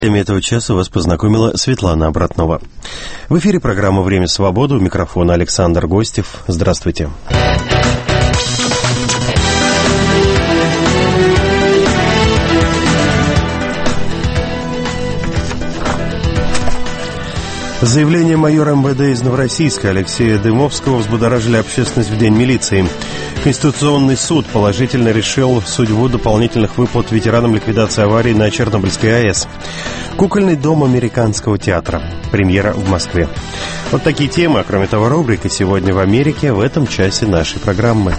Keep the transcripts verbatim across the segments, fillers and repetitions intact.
Темой этого часа вас познакомила Светлана Обратнова. В эфире программа «Время свободы». У микрофона Александр Гостев. Здравствуйте. Заявление майора эм вэ дэ из Новороссийска Алексея Дымовского взбудоражили общественность в День милиции. Конституционный суд положительно решил судьбу дополнительных выплат ветеранам ликвидации аварии на Чернобыльской АЭС. Кукольный дом американского театра. Премьера в Москве. Вот такие темы, а кроме того, рубрика «Сегодня в Америке» в этом часе нашей программы.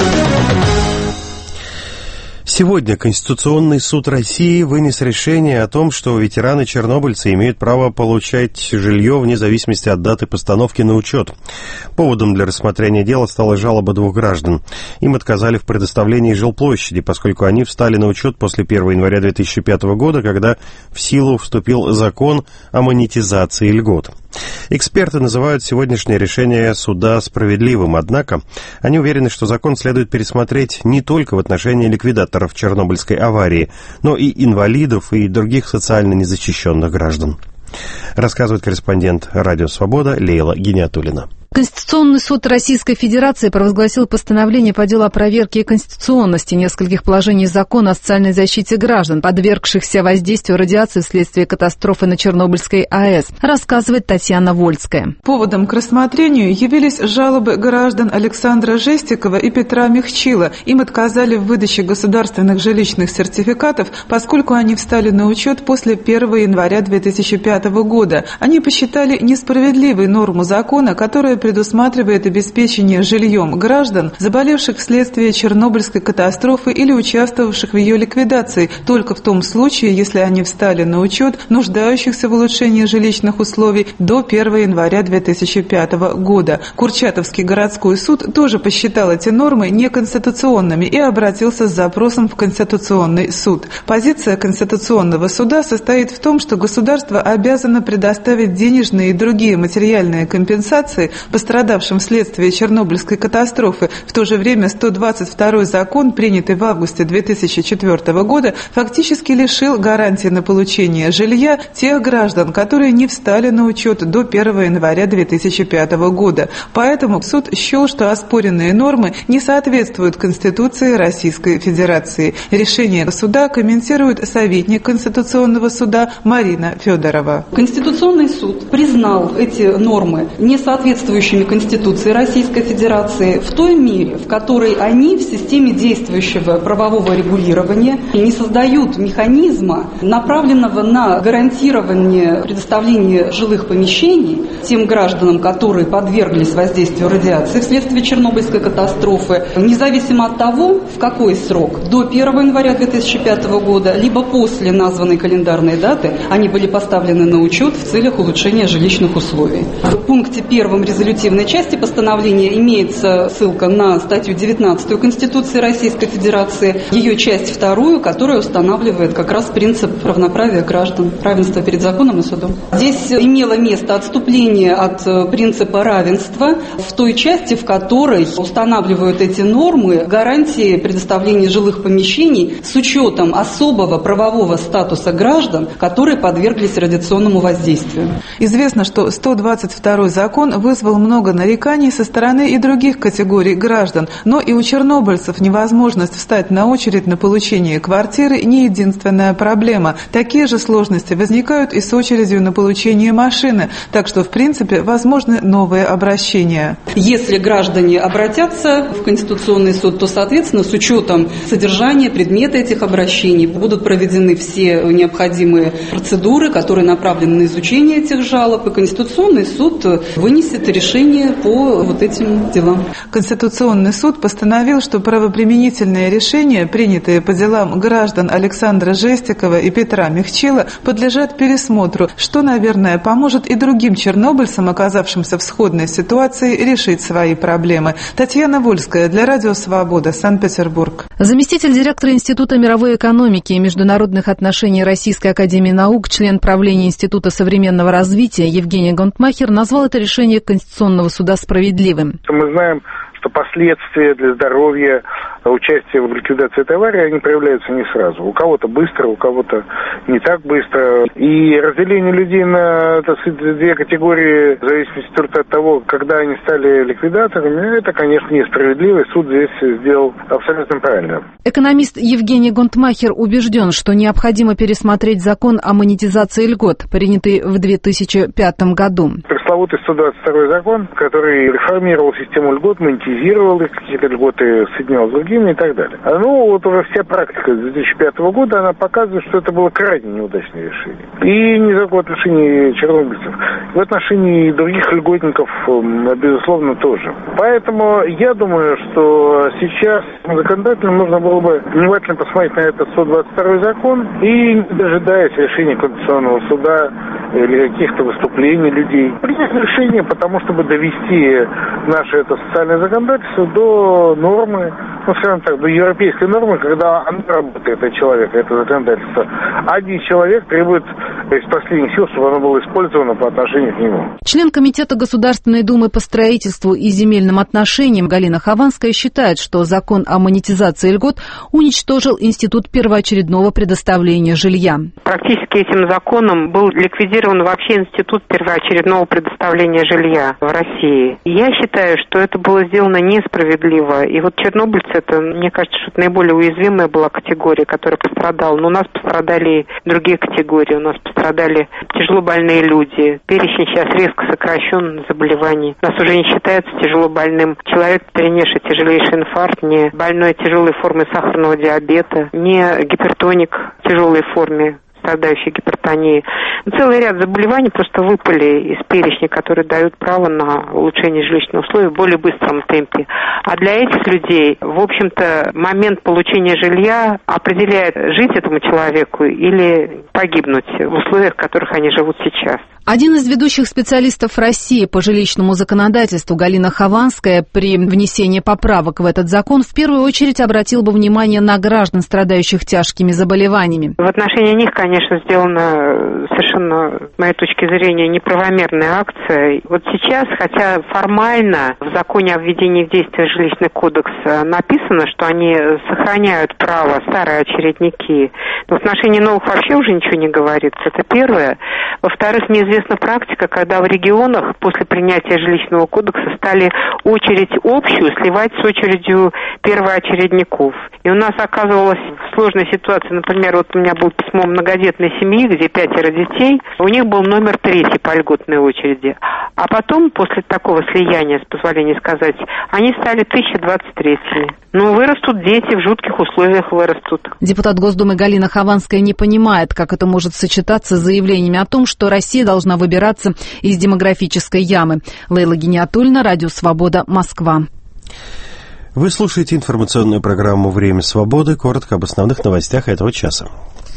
Сегодня Конституционный суд России вынес решение о том, что ветераны-чернобыльцы имеют право получать жилье вне зависимости от даты постановки на учет. Поводом для рассмотрения дела стала жалоба двух граждан. Им отказали в предоставлении жилплощади, поскольку они встали на учет после первого января две тысячи пятого года, когда в силу вступил закон о монетизации льгот. Эксперты называют сегодняшнее решение суда справедливым, однако они уверены, что закон следует пересмотреть не только в отношении ликвидаторов Чернобыльской аварии, но и инвалидов и других социально незащищенных граждан. Рассказывает корреспондент «Радио Свобода» Лейла Гиниатуллина. Конституционный суд Российской Федерации провозгласил постановление по делу о проверке конституционности нескольких положений закона о социальной защите граждан, подвергшихся воздействию радиации вследствие катастрофы на Чернобыльской АЭС, рассказывает Татьяна Вольская. Поводом к рассмотрению явились жалобы граждан Александра Жестикова и Петра Михчила. Им отказали в выдаче государственных жилищных сертификатов, поскольку они встали на учет после первого января две тысячи пятого года. Они посчитали несправедливой норму закона, которая предусматривает обеспечение жильем граждан, заболевших вследствие Чернобыльской катастрофы или участвовавших в ее ликвидации, только в том случае, если они встали на учет нуждающихся в улучшении жилищных условий до первого января две тысячи пятого года. Курчатовский городской суд тоже посчитал эти нормы неконституционными и обратился с запросом в Конституционный суд. Позиция Конституционного суда состоит в том, что государство обязано предоставить денежные и другие материальные компенсации пострадавшим вследствие Чернобыльской катастрофы. В то же время сто двадцать второй закон, принятый в августе две тысячи четвёртого года, фактически лишил гарантии на получение жилья тех граждан, которые не встали на учет до первого января две тысячи пятого года. Поэтому суд счел, что оспоренные нормы не соответствуют Конституции Российской Федерации. Решение суда комментирует советник Конституционного суда Марина Федорова. Конституционный суд признал эти нормы не соответствующими Конституции Российской Федерации в той мере, в которой они в системе действующего правового регулирования не создают механизма, направленного на гарантирование предоставления жилых помещений тем гражданам, которые подверглись воздействию радиации вследствие Чернобыльской катастрофы, независимо от того, в какой срок, до первого января две тысячи пятого года, либо после названной календарной даты, они были поставлены на учет в целях улучшения жилищных условий. В пункте первом резолютивной части постановления имеется ссылка на статью девятнадцатую Конституции Российской Федерации, ее часть вторую, которая устанавливает как раз принцип равноправия граждан, равенства перед законом и судом. Здесь имело место отступление от принципа равенства в той части, в которой устанавливают эти нормы гарантии предоставления жилых помещений с учетом особого правового статуса граждан, которые подверглись радиационному воздействию. Известно, что сто двадцать второй закон вызвал много нареканий со стороны и других категорий граждан, но и у чернобыльцев невозможность встать на очередь на получение квартиры не единственная проблема. Такие же сложности возникают и с очередью на получение машины, так что в принципе возможны новые обращения. Если граждане обратятся в Конституционный суд, то, соответственно, с учетом содержания, предмета этих обращений будут проведены все необходимые процедуры, которые направлены на изучение этих жалоб, и Конституционный суд вынесет решение по вот этим делам. Конституционный суд постановил, что правоприменительные решения, принятые по делам граждан Александра Жестикова и Петра Михчила, подлежат пересмотру, что, наверное, поможет и другим чернобыльцам, оказавшимся в сходной ситуации, решить свои проблемы. Татьяна Вольская для Радио Свобода, Санкт-Петербург. Заместитель директора Института мировой экономики и международных отношений Российской академии наук, член правления Института современного развития Евгений Гонтмахер назвал это решение Конституционного суда справедливым. Мы знаем, что последствия для здоровья участия в ликвидации этой аварии, они проявляются не сразу. У кого-то быстро, у кого-то не так быстро. И разделение людей на, так сказать, две категории, в зависимости только от того, когда они стали ликвидаторами, это, конечно, несправедливо. Суд здесь сделал абсолютно правильно. Экономист Евгений Гонтмахер убежден, что необходимо пересмотреть закон о монетизации льгот, принятый в две тысячи пятом году. Пресловутый сто двадцать второй закон, который реформировал систему льгот, монетизировал их, какие-то льготы соединял с другими и так далее. Ну, вот уже вся практика с две тысячи пятого года, она показывает, что это было крайне неудачное решение. И не только в отношении чернобыльцев, в отношении других льготников, безусловно, тоже. Поэтому я думаю, что сейчас законодателям нужно было бы внимательно посмотреть на этот сто двадцать второй закон и, не дожидаясь решения Конституционного суда или каких-то выступлений людей, принять решение потому, чтобы довести наше это социальное законодательство до нормы, ну, скажем так, до европейской нормы, когда оно работает от человека, это законодательство. Один человек требует из последних сил, чтобы оно было использовано по отношению к нему. Член Комитета Государственной Думы по строительству и земельным отношениям Галина Хованская считает, что закон о монетизации льгот уничтожил институт первоочередного предоставления жилья. Практически этим законом был ликвидирован вообще институт первоочередного предоставления жилья в России. Я считаю, что это было сделано несправедливо. И вот чернобыльцы, это, мне кажется, что это наиболее уязвимая была категория, которая пострадала. Но у нас пострадали и другие категории. У нас пострадали тяжелобольные люди. Перечень сейчас резко сокращен заболеваний. У нас уже не считается тяжелобольным человек, перенесший тяжелейший инфаркт, не больной тяжелой формой сахарного диабета, не гипертоник в тяжелой форме, страдающие гипертонией. Целый ряд заболеваний просто выпали из перечня, которые дают право на улучшение жилищных условий в более быстром темпе. А для этих людей, в общем-то, момент получения жилья определяет, жить этому человеку или погибнуть в условиях, в которых они живут сейчас. Один из ведущих специалистов России по жилищному законодательству Галина Хованская при внесении поправок в этот закон в первую очередь обратил бы внимание на граждан, страдающих тяжкими заболеваниями. В отношении них, конечно, сделана совершенно, с моей точки зрения, неправомерная акция. Вот сейчас, хотя формально в законе о введении в действие жилищный кодекс написано, что они сохраняют право, старые очередники, но в отношении новых вообще уже ничего не говорится. Это первое. Во-вторых, неизвестно практика, когда в регионах после принятия жилищного кодекса стали очередь общую сливать с очередью первоочередников. И у нас оказывалась сложная ситуация. Например, вот у меня было письмо многодетной семьи, где пятеро детей. У них был номер третий по льготной очереди. А потом, после такого слияния, с позволения сказать, они стали тысяча двадцать третьими. Ну, вырастут дети, в жутких условиях вырастут. Депутат Госдумы Галина Хованская не понимает, как это может сочетаться с заявлениями о том, что Россия должна выбираться из демографической ямы. Лейла Гиниатульна, Радио Свобода, Москва. Вы слушаете информационную программу «Время свободы». Коротко об основных новостях этого часа.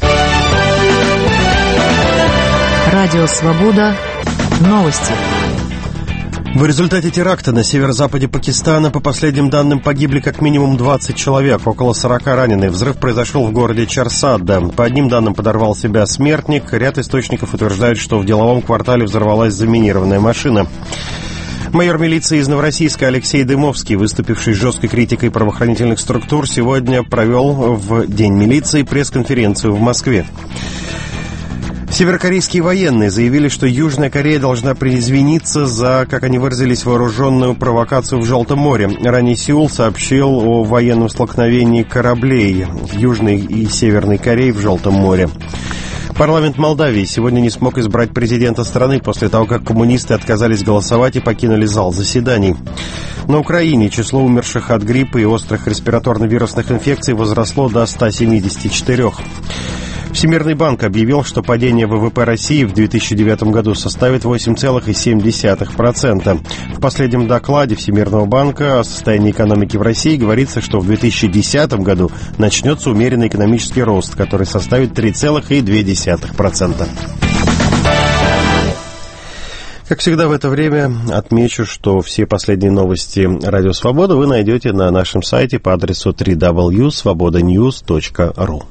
Радио Свобода. Новости. В результате теракта на северо-западе Пакистана, по последним данным, погибли как минимум двадцать человек, около сорока ранены. Взрыв произошел в городе Чарсадда. По одним данным, подорвал себя смертник. Ряд источников утверждают, что в деловом квартале взорвалась заминированная машина. Майор милиции из Новороссийска Алексей Дымовский, выступивший с жесткой критикой правоохранительных структур, сегодня провел в День милиции пресс-конференцию в Москве. Северокорейские военные заявили, что Южная Корея должна извиниться за, как они выразились, вооруженную провокацию в Желтом море. Ранее Сеул сообщил о военном столкновении кораблей Южной и Северной Кореи в Желтом море. Парламент Молдавии сегодня не смог избрать президента страны после того, как коммунисты отказались голосовать и покинули зал заседаний. На Украине число умерших от гриппа и острых респираторно-вирусных инфекций возросло до ста семидесяти четырёх. Всемирный банк объявил, что падение ВВП России в две тысячи девятом году составит восемь целых семь десятых процента. В последнем докладе Всемирного банка о состоянии экономики в России говорится, что в две тысячи десятом году начнется умеренный экономический рост, который составит три целых две десятых процента. Как всегда в это время отмечу, что все последние новости Радио Свобода вы найдете на нашем сайте по адресу дабл ю дабл ю дабл ю точка свобода ньюс точка ру.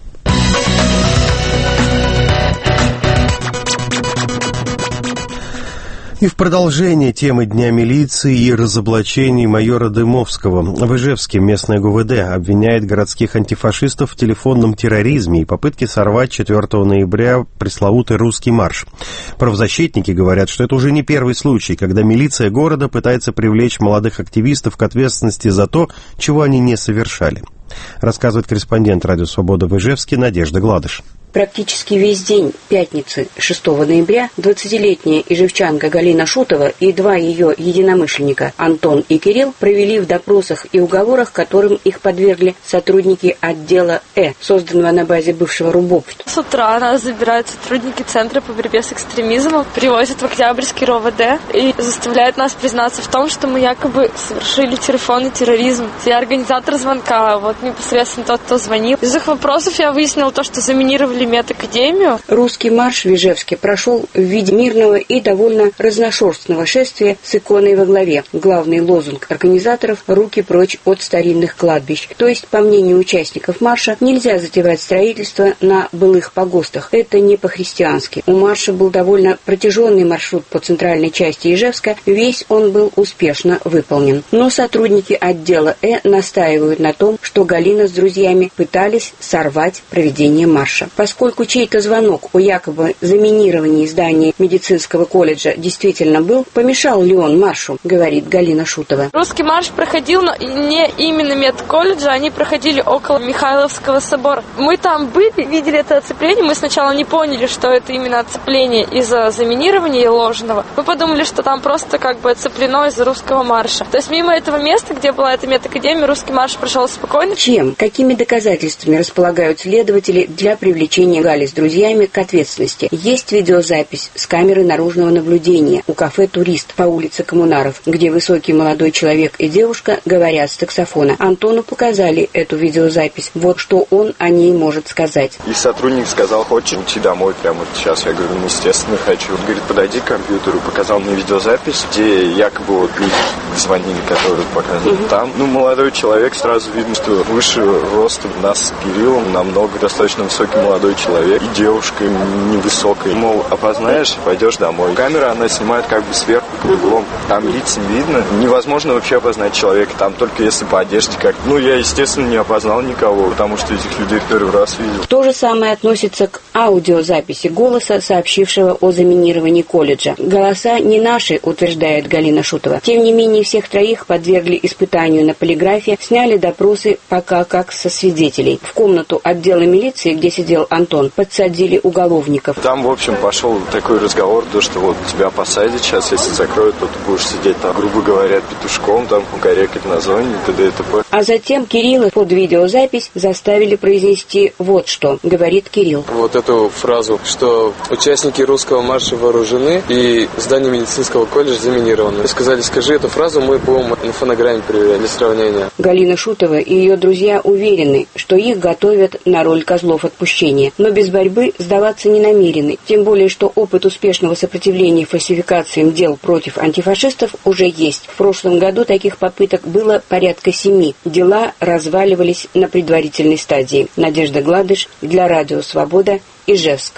И в продолжение темы Дня милиции и разоблачений майора Дымовского в Ижевске местное ГУВД обвиняет городских антифашистов в телефонном терроризме и попытке сорвать четвёртого ноября пресловутый русский марш. Правозащитники говорят, что это уже не первый случай, когда милиция города пытается привлечь молодых активистов к ответственности за то, чего они не совершали. Рассказывает корреспондент «Радио Свобода» в Ижевске Надежда Гладыш. Практически весь день пятницы, шестого ноября, двадцатилетняя ижевчанка Галина Шутова и два ее единомышленника Антон и Кирилл провели в допросах и уговорах, которым их подвергли сотрудники отдела Э, созданного на базе бывшего РУБОП. С утра нас забирают сотрудники Центра по борьбе с экстремизмом, привозят в Октябрьский РОВД и заставляют нас признаться в том, что мы якобы совершили телефонный терроризм. Я организатор звонка, вот непосредственно тот, кто звонил. Из их вопросов я выяснила то, что заминировали медакадемию. Русский марш в Ижевске прошел в виде мирного и довольно разношерстного шествия с иконой во главе. Главный лозунг организаторов – «Руки прочь от старинных кладбищ». То есть, по мнению участников марша, нельзя затевать строительство на былых погостах. Это не по-христиански. У марша был довольно протяженный маршрут по центральной части Ижевска. Весь он был успешно выполнен. Но сотрудники отдела Э настаивают на том, что Галина с друзьями пытались сорвать проведение марша. Поскольку чей-то звонок о якобы заминировании здания медицинского колледжа действительно был, помешал ли он маршу, говорит Галина Шутова. Русский марш проходил, но не именно медколледжа, они проходили около Михайловского собора. Мы там были, видели это оцепление, мы сначала не поняли, что это именно оцепление из-за заминирования ложного. Мы подумали, что там просто как бы оцеплено из-за русского марша. То есть мимо этого места, где была эта медакадемия, русский марш прошел спокойно. Чем, какими доказательствами располагают следователи для привлечения Гали с друзьями к ответственности? Есть видеозапись с камеры наружного наблюдения у кафе «Турист» по улице Коммунаров, где высокий молодой человек и девушка говорят с таксофона. Антону показали эту видеозапись. Вот что он о ней может сказать. И сотрудник сказал: хочешь уйти домой прямо сейчас? Я говорю: ну, естественно, хочу. Он говорит: подойди к компьютеру. Показал мне видеозапись, где якобы вот люди звонили, которые показывают. Угу. Там, ну, молодой человек, сразу видно, что выше ростом нас с Кириллом, намного достаточно высокий молодой человек, и девушка невысокая. Мол, опознаешь, пойдешь домой. Камера, она снимает как бы сверху, под углом. Там лиц не видно. Невозможно вообще опознать человека. Там только если по одежде как. Ну, я, естественно, не опознал никого, потому что этих людей в первый раз видел. То же самое относится к аудиозаписи голоса, сообщившего о заминировании колледжа. Голоса не наши, утверждает Галина Шутова. Тем не менее, всех троих подвергли испытанию на полиграфе, сняли допросы пока как со свидетелей. В комнату отдела милиции, где сидел Антон, подсадили уголовников. Там, в общем, пошел такой разговор, то, что вот тебя посадят сейчас, если закроют, то ты будешь сидеть там, грубо говоря, петушком, там, кукарекать на зоне, и т.д. и т.п. А затем Кирилла под видеозапись заставили произнести вот что, говорит Кирилл. Вот эту фразу, что участники русского марша вооружены и здание медицинского колледжа заминировано. Сказали: скажи эту фразу, мы будем на фонограмме проверять для сравнения. Галина Шутова и ее друзья уверены, что их готовят на роль козлов отпущения, но без борьбы сдаваться не намерены. Тем более, что опыт успешного сопротивления фальсификациям дел против антифашистов уже есть. В прошлом году таких попыток было порядка семи. Дела разваливались на предварительной стадии. Надежда Гладыш для Радио Свобода, Ижевск.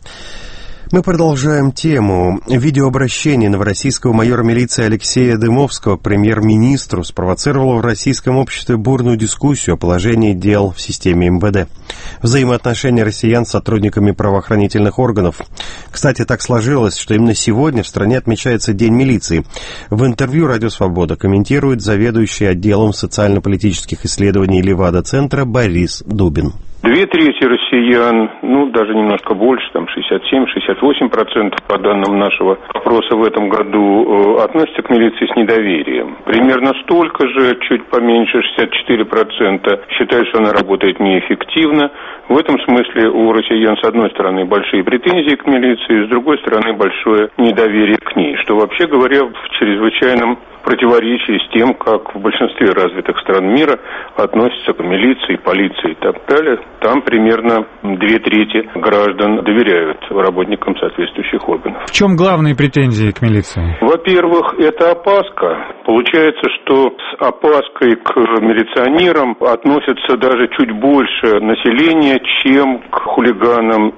Мы продолжаем тему. Видеообращение новороссийского майора милиции Алексея Дымовского к премьер-министру спровоцировало в российском обществе бурную дискуссию о положении дел в системе эм вэ дэ. Взаимоотношения россиян с сотрудниками правоохранительных органов. Кстати, так сложилось, что именно сегодня в стране отмечается День милиции. В интервью «Радио Свобода» комментирует заведующий отделом социально-политических исследований Левада-центра Борис Дубин. Две трети россиян, ну, даже немножко больше, там шестьдесят семь - шестьдесят восемь процентов по данным нашего опроса в этом году, э, относятся к милиции с недоверием. Примерно столько же, чуть поменьше, шестьдесят четыре процента считают, что она работает неэффективно. В этом смысле у россиян, с одной стороны, большие претензии к милиции, с другой стороны, большое недоверие к ней, что, вообще говоря, в чрезвычайном противоречии с тем, как в большинстве развитых стран мира относятся к милиции, полиции и так далее. Там примерно две трети граждан доверяют работникам соответствующих органов. В чем главные претензии к милиции? Во-первых, это опаска. Получается, что с опаской к милиционерам относятся даже чуть больше населения, чем к хулиганам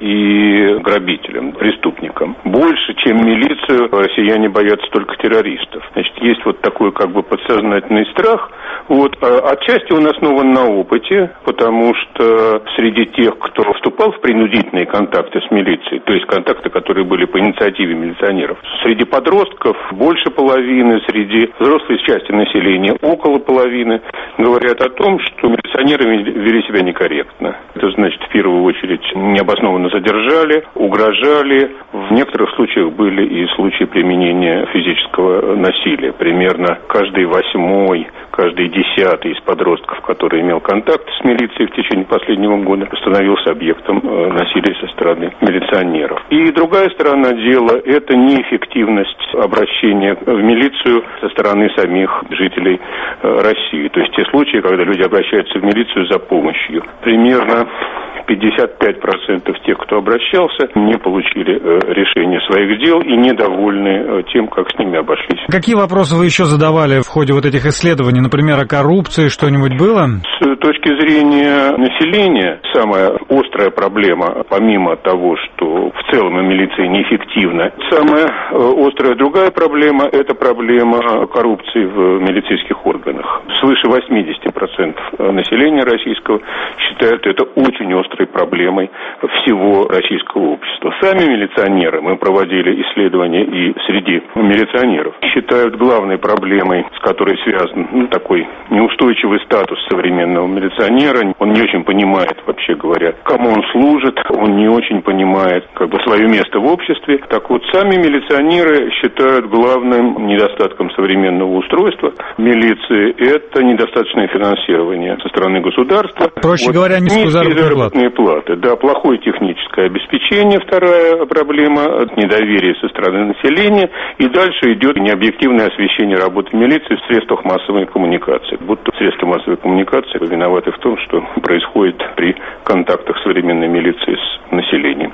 и грабителям, преступникам. Больше, чем милицию, россияне боятся только террористов. Значит, есть вот такой как бы подсознательный страх. Вот. Отчасти он основан на опыте, потому что среди тех, кто вступал в принудительные контакты с милицией, то есть контакты, которые были по инициативе милиционеров, среди подростков больше половины, среди взрослой части населения около половины говорят о том, что милиционеры вели себя некорректно. Это значит, в первую очередь, необоснованно задержали, угрожали. В некоторых случаях были и случаи применения физического насилия. Примерно каждый восьмой, каждый десятый из подростков, который имел контакт с милицией в течение последнего года, становился объектом насилия со стороны милиционеров. И другая сторона дела – это неэффективность обращения в милицию со стороны самих жителей России. То есть те случаи, когда люди обращаются в милицию за помощью. Примерно пятьдесят пять процентов тех, кто обращался, не получили решения своих дел и недовольны тем, как с ними обошлись. Какие вопросы вы еще задавали в ходе вот этих исследований? Например, о коррупции что-нибудь было? С точки зрения населения, самая острая проблема, помимо того, что в целом милиция неэффективна, самая острая другая проблема – это проблема коррупции в милицейских органах. Свыше восемьдесят процентов населения российского считают это очень острой проблемой всего российского общества. Сами милиционеры, мы проводили исследования и среди милиционеров, считают главной проблемой, с которой связан ну, такой неустойчивый статус современного милиционера. Он не очень понимает, вообще говоря, кому он служит, он не очень понимает как бы свое место в обществе. Так вот, сами милиционеры считают главным недостатком современного устройства милиции – это недостаточное финансирование со стороны государства. Проще вот, говоря, низкую заработную платы. Да, плохое техническое обеспечение, вторая проблема, недоверие со стороны населения, и дальше идет необъективное освещение работы милиции в средствах массовой коммуникации. Будто средства массовой коммуникации виноваты в том, что происходит при контактах современной милиции с населением.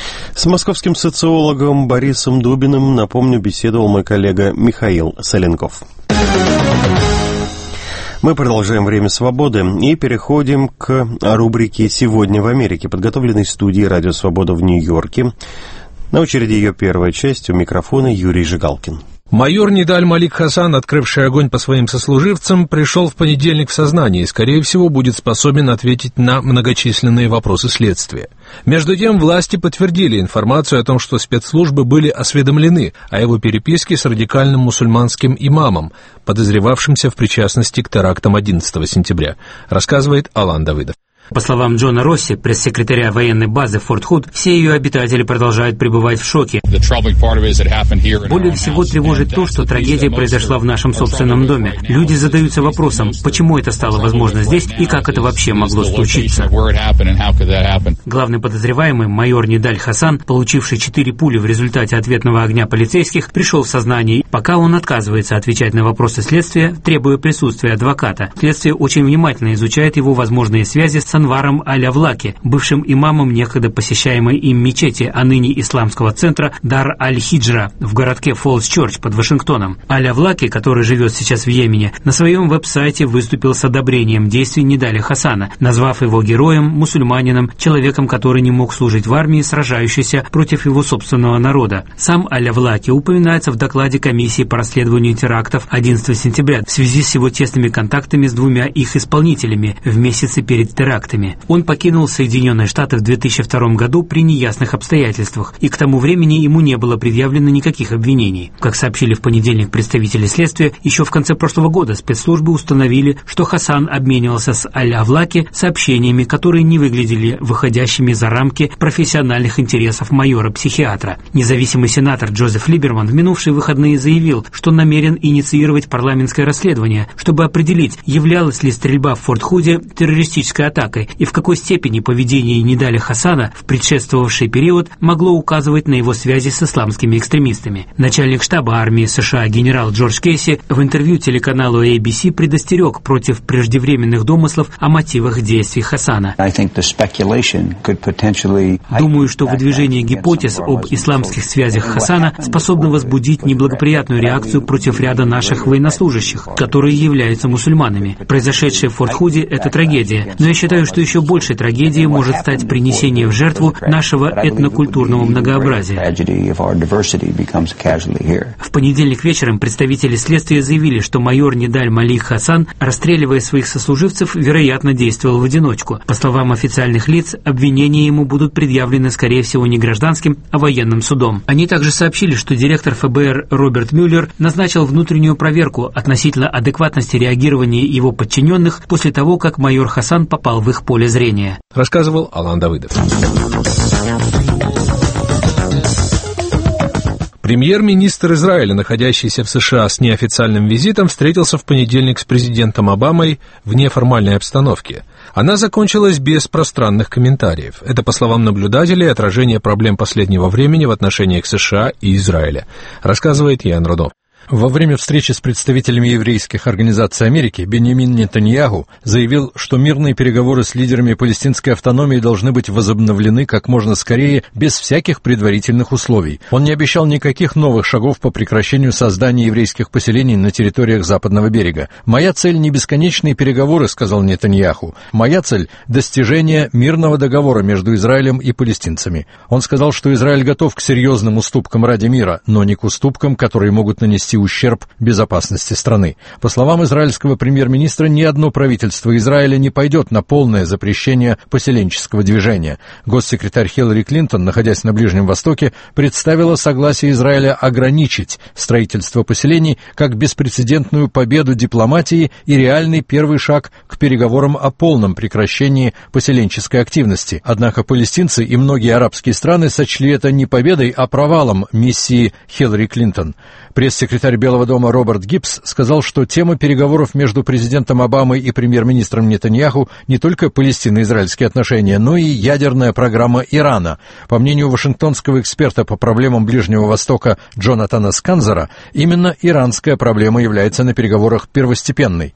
С московским социологом Борисом Дубиным, напомню, беседовал мой коллега Михаил Соленков. Мы продолжаем «Время свободы» и переходим к рубрике «Сегодня в Америке», подготовленной студией «Радио Свобода» в Нью-Йорке. На очереди ее первая часть, у микрофона Юрий Жигалкин. Майор Нидаль Малик Хасан, открывший огонь по своим сослуживцам, пришел в понедельник в сознание и, скорее всего, будет способен ответить на многочисленные вопросы следствия. Между тем, власти подтвердили информацию о том, что спецслужбы были осведомлены о его переписке с радикальным мусульманским имамом, подозревавшимся в причастности к терактам одиннадцатого сентября, рассказывает Алан Давыдов. По словам Джона Росси, пресс-секретаря военной базы Форт Худ, все ее обитатели продолжают пребывать в шоке. Более всего тревожит то, что трагедия произошла в нашем собственном доме. Люди задаются вопросом, почему это стало возможно здесь и как это вообще могло случиться. Главный подозреваемый, майор Нидаль Хасан, получивший четыре пули в результате ответного огня полицейских, пришел в сознание, пока он отказывается отвечать на вопросы следствия, требуя присутствия адвоката. Следствие очень внимательно изучает его возможные связи с Анваром Аль-Авлаки, бывшим имамом некогда посещаемой им мечети, а ныне исламского центра Дар Аль-Хиджра в городке Фоллс-Чорч под Вашингтоном. Аль-Авлаки, который живет сейчас в Йемене, на своем веб-сайте выступил с одобрением действий Нидаля Хасана, назвав его героем, мусульманином, человеком, который не мог служить в армии, сражающейся против его собственного народа. Сам Аль-Авлаки упоминается в докладе комиссии по расследованию терактов одиннадцатого сентября в связи с его тесными контактами с двумя их исполнителями в месяце перед терактами. Он покинул Соединенные Штаты в две тысячи втором году при неясных обстоятельствах, и к тому времени ему не было предъявлено никаких обвинений. Как сообщили в понедельник представители следствия, еще в конце прошлого года спецслужбы установили, что Хасан обменивался с Аль-Авлаки сообщениями, которые не выглядели выходящими за рамки профессиональных интересов майора-психиатра. Независимый сенатор Джозеф Либерман в минувшие выходные заявил, что намерен инициировать парламентское расследование, чтобы определить, являлась ли стрельба в Форт Худе террористической атакой. атакой и в какой степени поведение Нидаля Хасана в предшествовавший период могло указывать на его связи с исламскими экстремистами. Начальник штаба армии США генерал Джордж Кейси в интервью телеканалу эй би си предостерег против преждевременных домыслов о мотивах действий Хасана. Думаю, что выдвижение гипотез об исламских связях Хасана способно возбудить неблагоприятную реакцию против ряда наших военнослужащих, которые являются мусульманами. Произошедшее в Форт-Худе – это трагедия, но я считаю, что еще большей трагедией может стать принесение в жертву нашего этнокультурного многообразия. В понедельник вечером представители следствия заявили, что майор Нидаль Малик Хасан, расстреливая своих сослуживцев, вероятно, действовал в одиночку. По словам официальных лиц, обвинения ему будут предъявлены, скорее всего, не гражданским, а военным судом. Они также сообщили, что директор эф бэ эр Роберт Мюллер назначил внутреннюю проверку относительно адекватности реагирования его подчиненных после того, как майор Хасан попал в их поле зрения. Рассказывал Алан Давыдов. Премьер-министр Израиля, находящийся в США с неофициальным визитом, встретился в понедельник с президентом Обамой в неформальной обстановке. Она закончилась без пространных комментариев. Это, по словам наблюдателей, отражение проблем последнего времени в отношениях США и Израиля, рассказывает Ян Рудо. Во время встречи с представителями еврейских организаций Америки Беньямин Нетаньяху заявил, что мирные переговоры с лидерами палестинской автономии должны быть возобновлены как можно скорее, без всяких предварительных условий. Он не обещал никаких новых шагов по прекращению создания еврейских поселений на территориях Западного берега. «Моя цель не бесконечные переговоры», — сказал Нетаньяху. «Моя цель — достижение мирного договора между Израилем и палестинцами». Он сказал, что Израиль готов к серьезным уступкам ради мира, но не к уступкам, которые могут нанести ущерб безопасности страны. По словам израильского премьер-министра, ни одно правительство Израиля не пойдет на полное запрещение поселенческого движения. Госсекретарь Хиллари Клинтон, находясь на Ближнем Востоке, представила согласие Израиля ограничить строительство поселений как беспрецедентную победу дипломатии и реальный первый шаг к переговорам о полном прекращении поселенческой активности. Однако палестинцы и многие арабские страны сочли это не победой, а провалом миссии Хиллари Клинтон. Пресс-секретарь Белого дома Роберт Гиббс сказал, что тема переговоров между президентом Обамой и премьер-министром Нетаньяху не только палестино-израильские отношения, но и ядерная программа Ирана. По мнению вашингтонского эксперта по проблемам Ближнего Востока Джонатана Сканзера, именно иранская проблема является на переговорах первостепенной.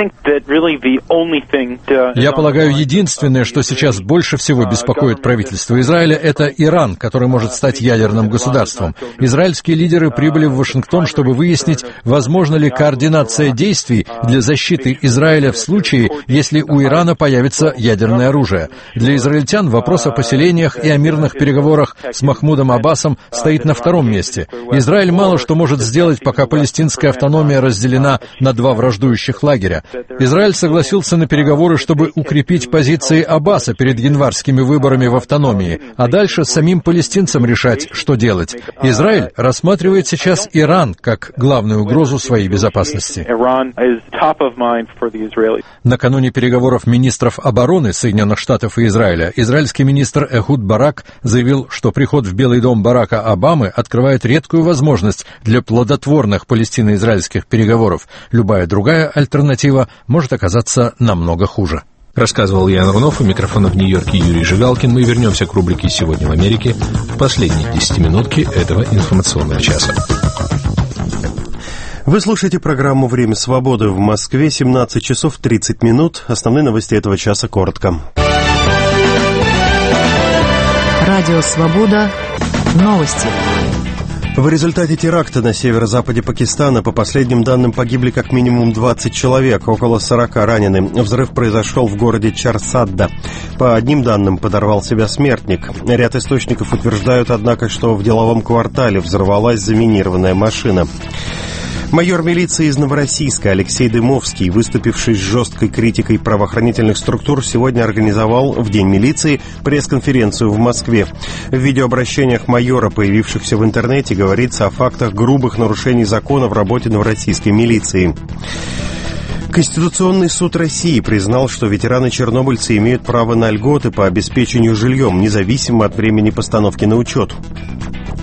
Я полагаю, единственное, что сейчас больше всего беспокоит правительство Израиля, это Иран, который может стать ядерным государством. Израильские лидеры прибыли в Вашингтон, чтобы выяснить, возможна ли координация действий для защиты Израиля в случае, если у Ирана появится ядерное оружие. Для израильтян вопрос о поселениях и о мирных переговорах с Махмудом Аббасом стоит на втором месте. Израиль мало что может сделать, пока палестинская автономия разделена на два враждующих лагеря. Израиль согласился на переговоры, чтобы укрепить позиции Аббаса перед январскими выборами в автономии, а дальше самим палестинцам решать, что делать. Израиль рассматривает сейчас Иран как главную угрозу своей безопасности. Накануне переговоров министров обороны Соединенных Штатов и Израиля, израильский министр Эхуд Барак заявил, что приход в Белый дом Барака Обамы открывает редкую возможность для плодотворных палестино-израильских переговоров. Любая другая альтернатива может оказаться намного хуже. Рассказывал Ян Рунов, у микрофона в Нью-Йорке Юрий Жигалкин. Мы вернемся к рубрике «Сегодня в Америке» в последние десятиминутки этого информационного часа. Вы слушаете программу «Время свободы» в Москве, семнадцать часов тридцать минут. Основные новости этого часа коротко. Радио «Свобода». Новости. В результате теракта на северо-западе Пакистана, по последним данным, погибли как минимум двадцать человек, около сорока ранены. Взрыв произошел в городе Чарсадда. По одним данным, подорвал себя смертник. Ряд источников утверждают, однако, что в деловом квартале взорвалась заминированная машина. Майор милиции из Новороссийска Алексей Дымовский, выступивший с жесткой критикой правоохранительных структур, сегодня организовал в День милиции пресс-конференцию в Москве. В видеообращениях майора, появившихся в интернете, говорится о фактах грубых нарушений закона в работе новороссийской милиции. Конституционный суд России признал, что ветераны-чернобыльцы имеют право на льготы по обеспечению жильем, независимо от времени постановки на учет.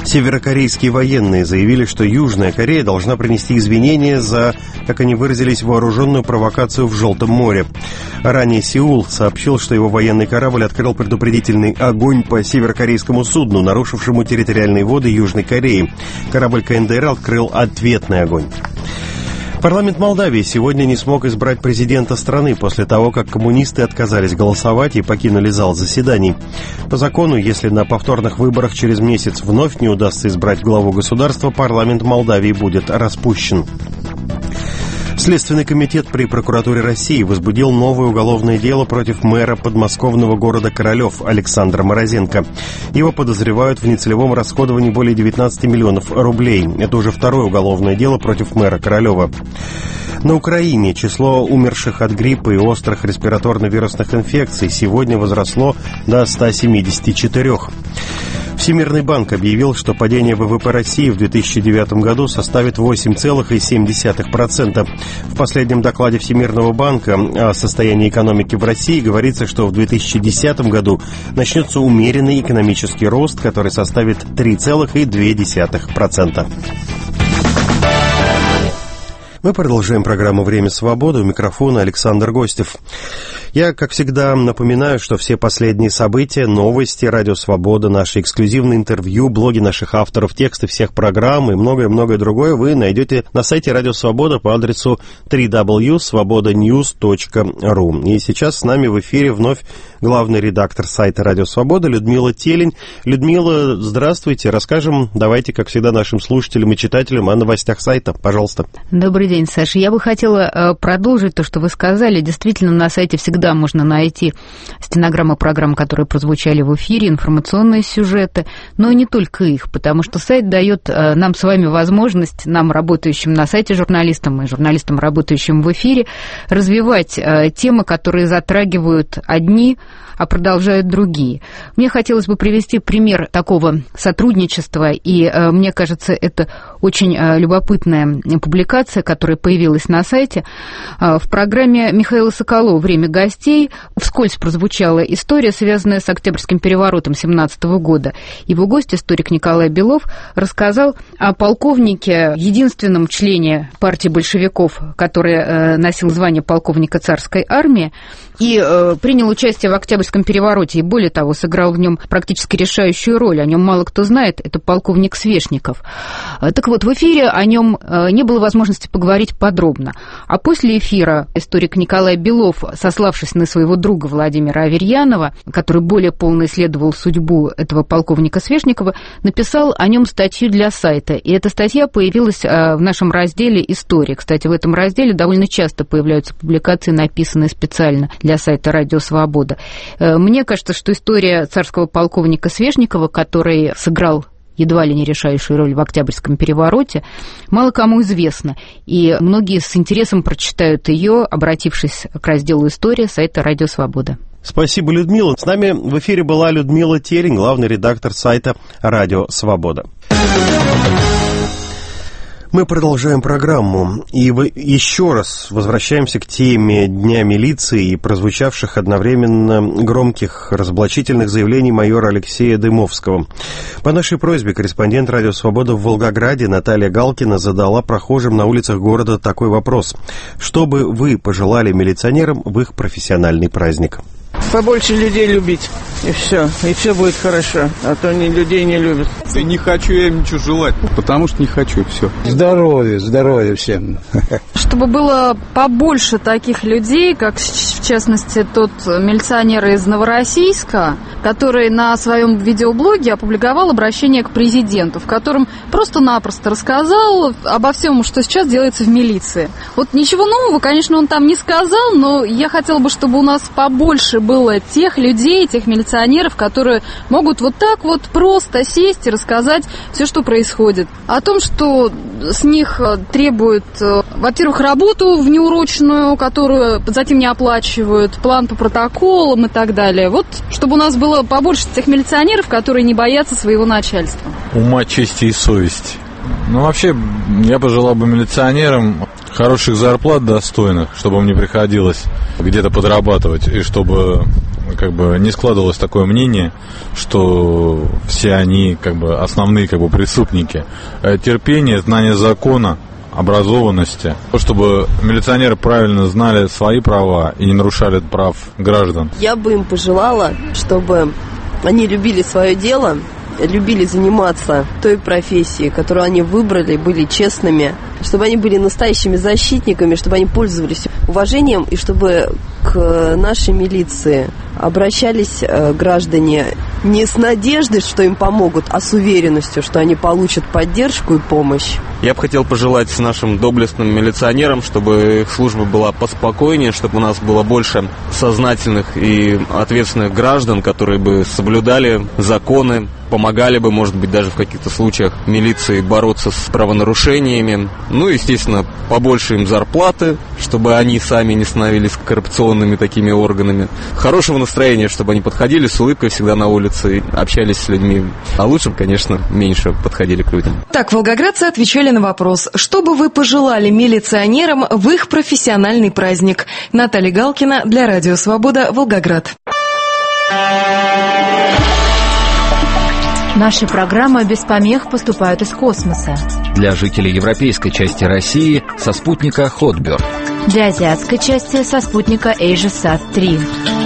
Северокорейские военные заявили, что Южная Корея должна принести извинения за, как они выразились, вооруженную провокацию в Желтом море. Ранее Сеул сообщил, что его военный корабль открыл предупредительный огонь по северокорейскому судну, нарушившему территориальные воды Южной Кореи. Корабль ка эн дэ эр открыл ответный огонь. Парламент Молдавии сегодня не смог избрать президента страны после того, как коммунисты отказались голосовать и покинули зал заседаний. По закону, если на повторных выборах через месяц вновь не удастся избрать главу государства, парламент Молдавии будет распущен. Следственный комитет при прокуратуре России возбудил новое уголовное дело против мэра подмосковного города Королев Александра Морозенко. Его подозревают в нецелевом расходовании более девятнадцати миллионов рублей. Это уже второе уголовное дело против мэра Королева. На Украине число умерших от гриппа и острых респираторно-вирусных инфекций сегодня возросло до ста семидесяти четырёх. Всемирный банк объявил, что падение вэ вэ пэ России в две тысячи девятом году составит восемь целых семь десятых процента. В последнем докладе Всемирного банка о состоянии экономики в России говорится, что в две тысячи десятом году начнется умеренный экономический рост, который составит три целых две десятых процента. Мы продолжаем программу «Время свободы». У микрофона Александр Гостев. Я, как всегда, напоминаю, что все последние события, новости, Радио Свобода, наши эксклюзивные интервью, блоги наших авторов, тексты всех программ и многое-многое другое вы найдете на сайте Радио Свобода по адресу дабл ю дабл ю дабл ю точка свобода ньюс точка ру. И сейчас с нами в эфире вновь главный редактор сайта Радио Свобода Людмила Телень. Людмила, здравствуйте. Расскажем, давайте, как всегда, нашим слушателям и читателям о новостях сайта. Пожалуйста. Добрый день, Саша. Я бы хотела продолжить то, что вы сказали. Действительно, на сайте всегда можно найти стенограммы программ, которые прозвучали в эфире, информационные сюжеты, но и не только их, потому что сайт дает нам с вами возможность, нам, работающим на сайте журналистам и журналистам, работающим в эфире, развивать темы, которые затрагивают одни, а продолжают другие. Мне хотелось бы привести пример такого сотрудничества, и мне кажется, это очень любопытная публикация, которая появилась на сайте. В программе Михаила Соколова «Время гостей» вскользь прозвучала история, связанная с Октябрьским переворотом семнадцатого года. Его гость, историк Николай Белов, рассказал о полковнике, единственном члене партии большевиков, который носил звание полковника царской армии, и принял участие в Октябрьском перевороте, и более того, сыграл в нем практически решающую роль. О нем мало кто знает, это полковник Свешников. Так вот, в эфире о нем не было возможности поговорить подробно. А после эфира историк Николай Белов, сославшись на своего друга Владимира Аверьянова, который более полно исследовал судьбу этого полковника Свешникова, написал о нем статью для сайта. И эта статья появилась в нашем разделе «История». Кстати, в этом разделе довольно часто появляются публикации, написанные специально для сайта «Радио Свобода». Мне кажется, что история царского полковника Свешникова, который сыграл едва ли не решающую роль в Октябрьском перевороте, мало кому известна. И многие с интересом прочитают ее, обратившись к разделу «История» сайта «Радио Свобода». Спасибо, Людмила. С нами в эфире была Людмила Телень, главный редактор сайта «Радио Свобода». Мы продолжаем программу, и еще раз возвращаемся к теме Дня милиции и прозвучавших одновременно громких разоблачительных заявлений майора Алексея Дымовского. По нашей просьбе корреспондент «Радио Свобода» в Волгограде Наталья Галкина задала прохожим на улицах города такой вопрос. Что бы вы пожелали милиционерам в их профессиональный праздник? Побольше людей любить, и все, и все будет хорошо, а то они людей не любят. И не хочу я им ничего желать, потому что не хочу, и все. Здоровья, здоровья всем. Чтобы было побольше таких людей, как, в частности, тот милиционер из Новороссийска, который на своем видеоблоге опубликовал обращение к президенту, в котором просто-напросто рассказал обо всем, что сейчас делается в милиции. Вот ничего нового, конечно, он там не сказал, но я хотела бы, чтобы у нас побольше было тех людей, тех милиционеров, которые могут вот так вот просто сесть и рассказать все, что происходит. О том, что с них требуют, во-первых, работу внеурочную, которую затем не оплачивают, план по протоколам и так далее. Вот, чтобы у нас было побольше тех милиционеров, которые не боятся своего начальства. Ума, чести и совести. Ну, вообще, я пожелал бы милиционерам хороших зарплат достойных, чтобы им не приходилось где-то подрабатывать, и чтобы как бы не складывалось такое мнение, что все они как бы основные как бы преступники. Терпение, знание закона, образованности, чтобы милиционеры правильно знали свои права и не нарушали прав граждан. Я бы им пожелала, чтобы они любили свое дело, любили заниматься той профессией, которую они выбрали, были честными, чтобы они были настоящими защитниками, чтобы они пользовались уважением, и чтобы к нашей милиции обращались э, граждане не с надеждой, что им помогут, а с уверенностью, что они получат поддержку и помощь. Я бы хотел пожелать нашим доблестным милиционерам, чтобы их служба была поспокойнее, чтобы у нас было больше сознательных и ответственных граждан, которые бы соблюдали законы, помогали бы, может быть, даже в каких-то случаях милиции бороться с правонарушениями. Ну, естественно, побольше им зарплаты, чтобы они сами не становились коррупционными такими органами. Хорошего настроения, чтобы они подходили с улыбкой всегда на улице и общались с людьми. А лучше, конечно, меньше подходили к людям. Так, волгоградцы отвечали на вопрос, что бы вы пожелали милиционерам в их профессиональный праздник. Наталья Галкина для Радио Свобода, Волгоград. Наши программы без помех поступают из космоса. Для жителей европейской части России со спутника Hotbird. Для азиатской части со спутника AsiaSat три.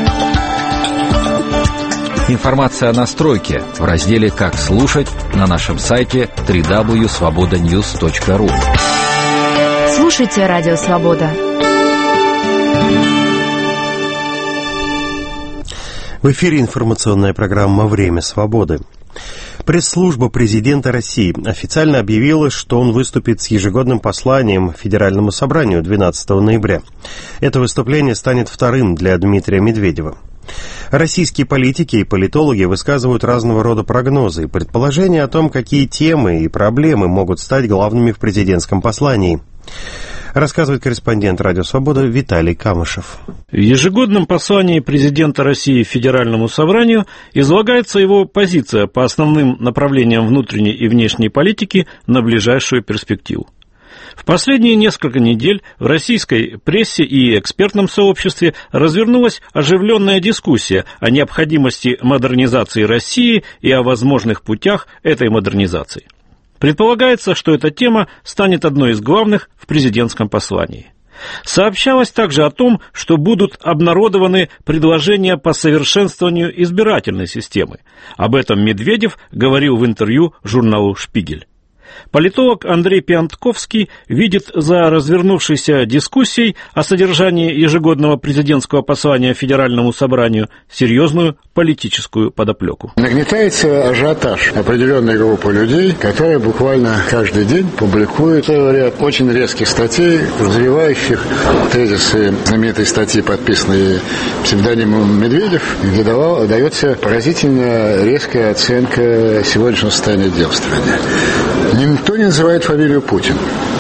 Информация о настройке в разделе «Как слушать» на нашем сайте дабл ю дабл ю дабл ю точка свобода ньюс точка ру. Слушайте Радио Свобода. В эфире информационная программа «Время свободы». Пресс-служба президента России официально объявила, что он выступит с ежегодным посланием Федеральному собранию двенадцатого ноября. Это выступление станет вторым для Дмитрия Медведева. Российские политики и политологи высказывают разного рода прогнозы и предположения о том, какие темы и проблемы могут стать главными в президентском послании. Рассказывает корреспондент «Радио Свобода» Виталий Камышев. В ежегодном послании президента России Федеральному собранию излагается его позиция по основным направлениям внутренней и внешней политики на ближайшую перспективу. В последние несколько недель в российской прессе и экспертном сообществе развернулась оживленная дискуссия о необходимости модернизации России и о возможных путях этой модернизации. Предполагается, что эта тема станет одной из главных в президентском послании. Сообщалось также о том, что будут обнародованы предложения по совершенствованию избирательной системы. Об этом Медведев говорил в интервью журналу «Шпигель». Политолог Андрей Пиантковский видит за развернувшейся дискуссией о содержании ежегодного президентского послания Федеральному собранию серьезную политическую подоплеку. Нагнетается ажиотаж определенной группы людей, которые буквально каждый день публикуют ряд очень резких статей, развивающих тезисы знаменитой статьи, подписанной псевдонимом Медведев, где давал, дается поразительно резкая оценка сегодняшнего состояния дел в стране. Никто не называет фамилию Путин.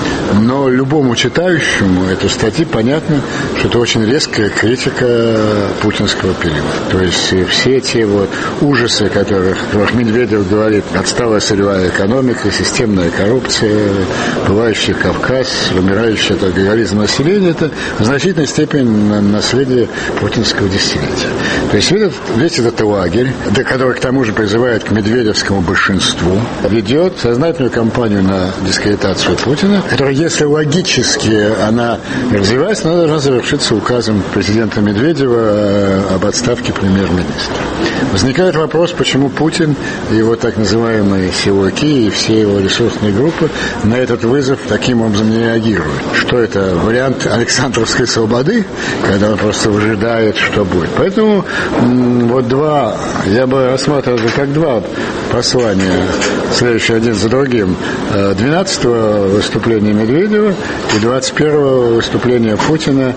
Но любому читающему эту статью понятно, что это очень резкая критика путинского периода. То есть все эти вот ужасы, которых, которых Медведев говорит, отсталая сырьевая экономика, системная коррупция, бывающий Кавказ, вымирающий от алкоголизма населения, это в значительной степени наследие путинского десятилетия. То есть весь этот, весь этот лагерь, который к тому же призывает к медведевскому большинству, ведет сознательную кампанию на дискредитацию Путина, которая, если логически она развивается, она должна завершиться указом президента Медведева об отставке премьер-министра. Возникает вопрос, почему Путин и его так называемые силовики и все его ресурсные группы на этот вызов таким образом не реагируют. Что это? Вариант Александровской слободы, когда он просто выжидает, что будет. Поэтому м- вот два, я бы рассматривал это как два послания, следующие один за другим. двенадцатого выступления Медведева и двадцать первого выступления Путина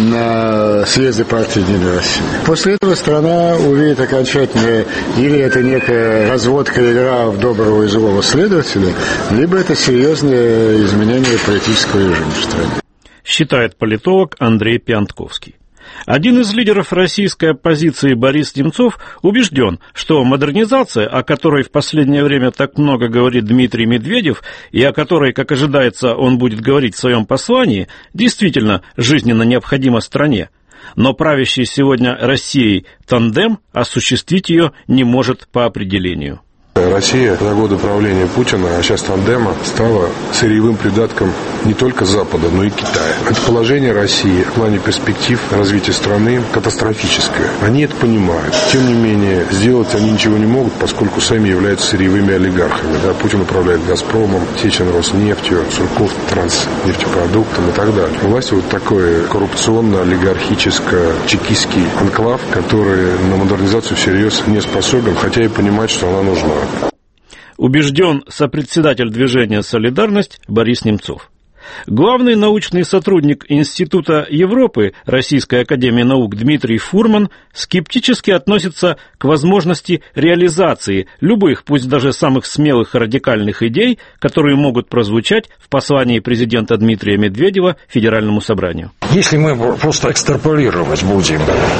на съезде партии «Единая Россия». После этого страна увидит окончательно, или это некая разводка игра в доброго и злого следователя, либо это серьезное изменение политического режима в стране. Считает политолог Андрей Пиантковский. Один из лидеров российской оппозиции Борис Немцов убежден, что модернизация, о которой в последнее время так много говорит Дмитрий Медведев, и о которой, как ожидается, он будет говорить в своем послании, действительно жизненно необходима стране. Но правящий сегодня Россией тандем осуществить ее не может по определению. Россия за годы правления Путина, а сейчас тандема, стала сырьевым придатком не только Запада, но и Китая. Это положение России в плане перспектив развития страны катастрофическое. Они это понимают. Тем не менее, сделать они ничего не могут, поскольку сами являются сырьевыми олигархами. Да? Путин управляет «Газпромом», Сечин Роснефтью, Сурков Транснефтепродуктом и так далее. У власти вот такой коррупционно-олигархическо-чекистский анклав, который на модернизацию всерьез не способен, хотя и понимает, что она нужна. Убежден сопредседатель движения «Солидарность» Борис Немцов. Главный научный сотрудник Института Европы Российской академии наук Дмитрий Фурман скептически относится к возможности реализации любых, пусть даже самых смелых и радикальных идей, которые могут прозвучать в послании президента Дмитрия Медведева Федеральному собранию. Если мы просто экстраполировать будем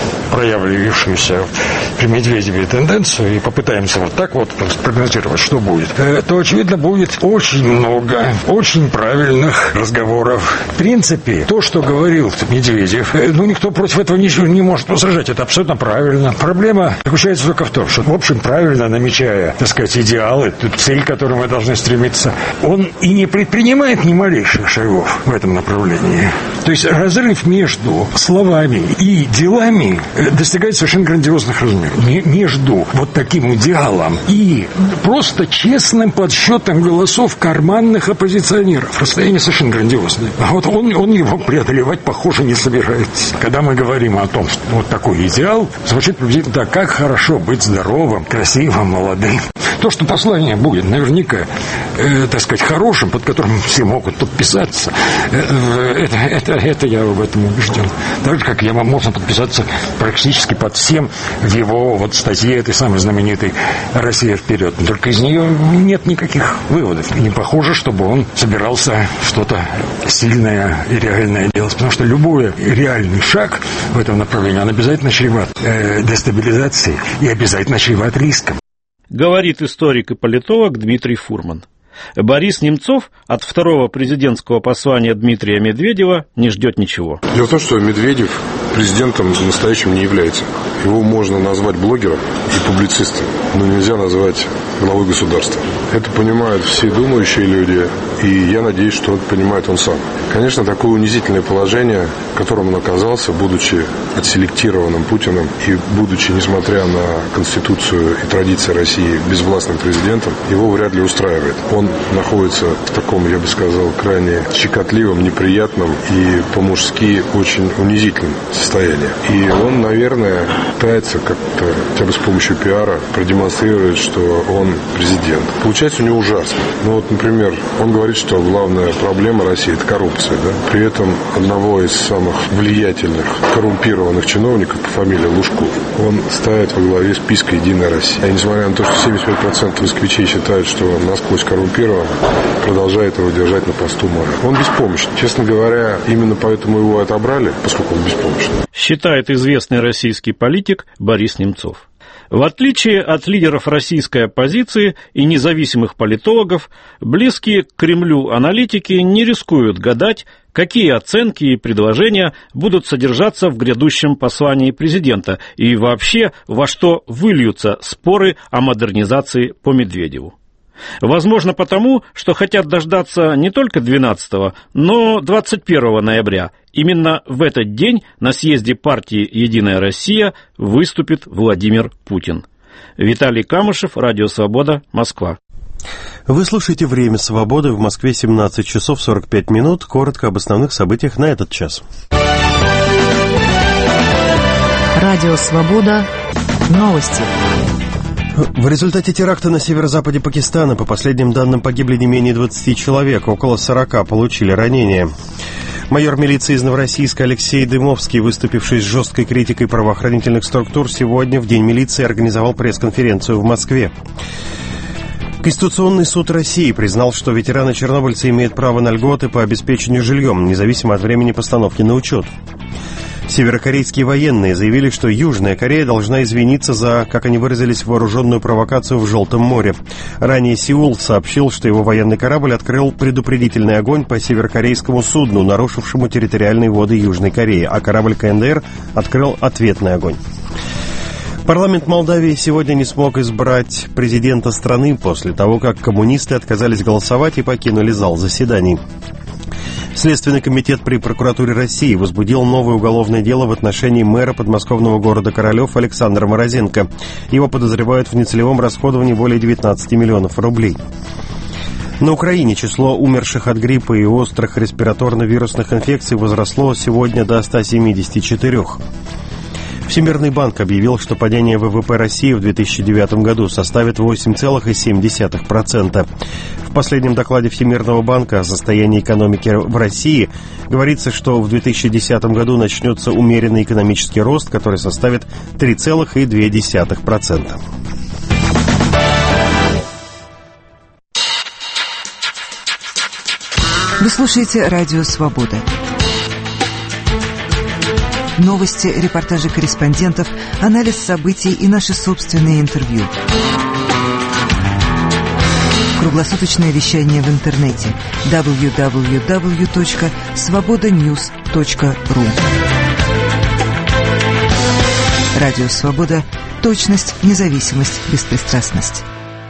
проявившуюся при Медведеве тенденцию и попытаемся вот так вот спрогнозировать, что будет, то, очевидно, будет очень много очень правильных разговоров. В принципе, то, что говорил Медведев, ну, никто против этого ничего не может возражать. Это абсолютно правильно. Проблема заключается только в том, что, в общем, правильно намечая, так сказать, идеалы, цель, к которой мы должны стремиться, он и не предпринимает ни малейших шагов в этом направлении. То есть разрыв между словами и делами достигает совершенно грандиозных размеров. Между вот таким идеалом и просто честным подсчетом голосов карманных оппозиционеров. Расстояние совершенно грандиозное. А вот он, он его преодолевать, похоже, не собирается. Когда мы говорим о том, что вот такой идеал, звучит приблизительно так: как хорошо быть здоровым, красивым, молодым. То, что послание будет наверняка, э, так сказать, хорошим, под которым все могут подписаться, э, это, это, это я в этом убежден. Так же, как я можно подписаться практически под всем в его вот статье этой самой знаменитой «Россия вперед». Но только из нее нет никаких выводов. Не похоже, чтобы он собирался что-то сильное и реальное делать. Потому что любой реальный шаг в этом направлении, он обязательно чреват э, дестабилизацией и обязательно чреват риском. Говорит историк и политолог Дмитрий Фурман. Борис Немцов от второго президентского послания Дмитрия Медведева не ждет ничего. Дело в том, что Медведев президентом настоящим не является. Его можно назвать блогером и публицистом, но нельзя назвать главой государства. Это понимают все думающие люди, и я надеюсь, что это понимает он сам. Конечно, такое унизительное положение, в котором он оказался, будучи отселектированным Путиным и будучи, несмотря на Конституцию и традиции России, безвластным президентом, его вряд ли устраивает. Он находится в таком, я бы сказал, крайне щекотливом, неприятном и по-мужски очень унизительном состоянии. И он, наверное, пытается как-то, хотя бы с помощью пиара, продемонстрировать, что он президент. Получается у него ужасно. Ну вот, например, он говорит, что главная проблема России – это коррупция. Да? При этом одного из самых влиятельных коррумпированных чиновников по фамилии Лужков он ставит во главе списка «Единая Россия». И несмотря на то, что семьдесят пять процентов москвичей считают, что он насквозь коррумпирован, продолжает его держать на посту мэра. Он беспомощен. Честно говоря, именно поэтому его отобрали, поскольку он беспомощен. Считает известный российский политик Борис Немцов. В отличие от лидеров российской оппозиции и независимых политологов, близкие к Кремлю аналитики не рискуют гадать, какие оценки и предложения будут содержаться в грядущем послании президента и вообще во что выльются споры о модернизации по Медведеву. Возможно потому, что хотят дождаться не только двенадцатого, но двадцать первого ноября. Именно в этот день на съезде партии «Единая Россия» выступит Владимир Путин. Виталий Камышев, Радио Свобода, Москва. Вы слушаете «Время свободы», в Москве семнадцать часов сорок пять минут. Коротко об основных событиях на этот час. Радио Свобода. Новости. В результате теракта на северо-западе Пакистана, по последним данным, погибли не менее двадцати человек, около сорока получили ранения. Майор милиции из Новороссийска Алексей Дымовский, выступивший с жесткой критикой правоохранительных структур, сегодня в День милиции организовал пресс-конференцию в Москве. Конституционный суд России признал, что ветераны-чернобыльцы имеют право на льготы по обеспечению жильем, независимо от времени постановки на учет. Северокорейские военные заявили, что Южная Корея должна извиниться за, как они выразились, вооруженную провокацию в Желтом море. Ранее Сеул сообщил, что его военный корабль открыл предупредительный огонь по северокорейскому судну, нарушившему территориальные воды Южной Кореи, а корабль ка эн дэ эр открыл ответный огонь. Парламент Молдавии сегодня не смог избрать президента страны после того, как коммунисты отказались голосовать и покинули зал заседаний. Следственный комитет при прокуратуре России возбудил новое уголовное дело в отношении мэра подмосковного города Королев Александра Морозенко. Его подозревают в нецелевом расходовании более девятнадцати миллионов рублей. На Украине число умерших от гриппа и острых респираторно-вирусных инфекций возросло сегодня до ста семидесяти четырёх. Всемирный банк объявил, что падение вэ вэ пэ России в две тысячи девятом году составит восемь целых семь десятых процента. В последнем докладе Всемирного банка о состоянии экономики в России говорится, что в две тысячи десятом году начнется умеренный экономический рост, который составит три целых две десятых процента. Вы слушаете «Радио Свобода». Новости, репортажи корреспондентов, анализ событий и наши собственные интервью. Круглосуточное вещание в интернете дабл ю дабл ю дабл ю точка свобода ньюс точка ру. Радио «Свобода». Точность, независимость, беспристрастность.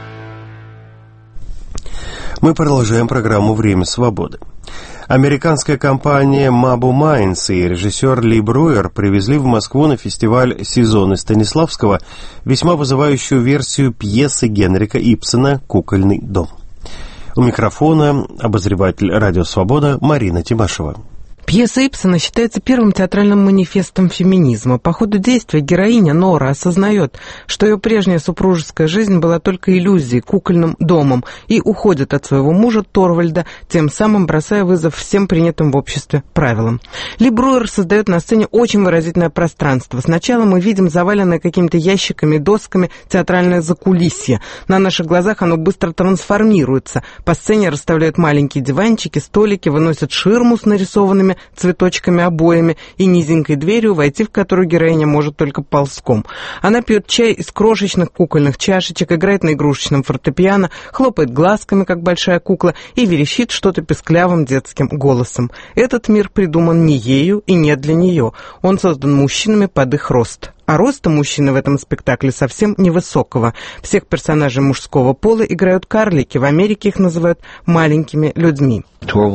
Мы продолжаем программу «Время свободы». Американская компания Mabu Mines и режиссер Ли Бруер привезли в Москву на фестиваль «Сезоны» Станиславского весьма вызывающую версию пьесы Генрика Ибсена «Кукольный дом». У микрофона обозреватель «Радио Свобода» Марина Тимашева. Пьеса Ибсена считается первым театральным манифестом феминизма. По ходу действия героиня Нора осознает, что ее прежняя супружеская жизнь была только иллюзией, кукольным домом, и уходит от своего мужа Торвальда, тем самым бросая вызов всем принятым в обществе правилам. Ли Бруер создает на сцене очень выразительное пространство. Сначала мы видим заваленное какими-то ящиками и досками театральное закулисье. На наших глазах оно быстро трансформируется. По сцене расставляют маленькие диванчики, столики, выносят ширму с нарисованными цветочками, обоями и низенькой дверью, войти в которую героиня может только ползком. Она пьет чай из крошечных кукольных чашечек, играет на игрушечном фортепиано, хлопает глазками, как большая кукла, и верещит что-то песклявым детским голосом. Этот мир придуман не ею и не для нее. Он создан мужчинами под их рост. А роста мужчины в этом спектакле совсем невысокого. Всех персонажей мужского пола играют карлики. В Америке их называют маленькими людьми.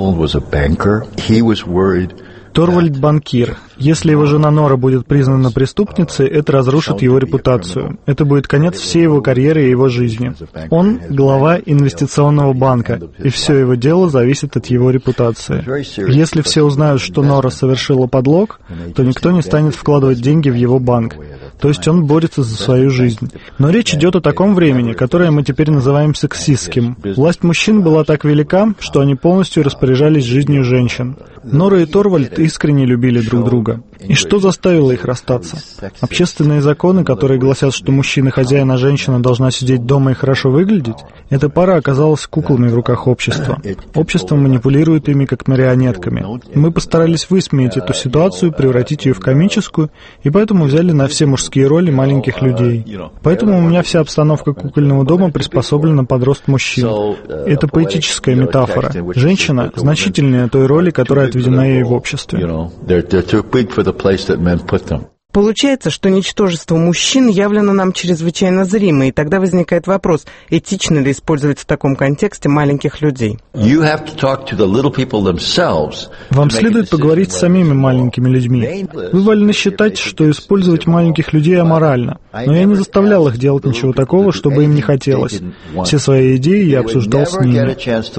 Торвальд – банкир. Если его жена Нора будет признана преступницей, это разрушит его репутацию. Это будет конец всей его карьеры и его жизни. Он – глава инвестиционного банка, и все его дело зависит от его репутации. Если все узнают, что Нора совершила подлог, то никто не станет вкладывать деньги в его банк. То есть он борется за свою жизнь. Но речь идет о таком времени, которое мы теперь называем сексистским. Власть мужчин была так велика, что они полностью распоряжались жизнью женщин. Нора и Торвальд искренне любили друг друга. И что заставило их расстаться? Общественные законы, которые гласят, что мужчина хозяин, а женщина должна сидеть дома и хорошо выглядеть, эта пара оказалась куклами в руках общества. Общество манипулирует ими как марионетками. Мы постарались высмеять эту ситуацию, превратить ее в комическую, и поэтому взяли на все мужские роли маленьких людей. Поэтому у меня вся обстановка кукольного дома приспособлена под рост мужчин. Это поэтическая метафора. Женщина значительнее той роли, которая отведена ей в обществе. Получается, что ничтожество мужчин явлено нам чрезвычайно зримо, и тогда возникает вопрос, этично ли использовать в таком контексте маленьких людей. Вам следует поговорить с самими маленькими людьми. Вы вольны считать, что использовать маленьких людей аморально, но я не заставлял их делать ничего такого, чтобы им не хотелось. Все свои идеи я обсуждал с ними.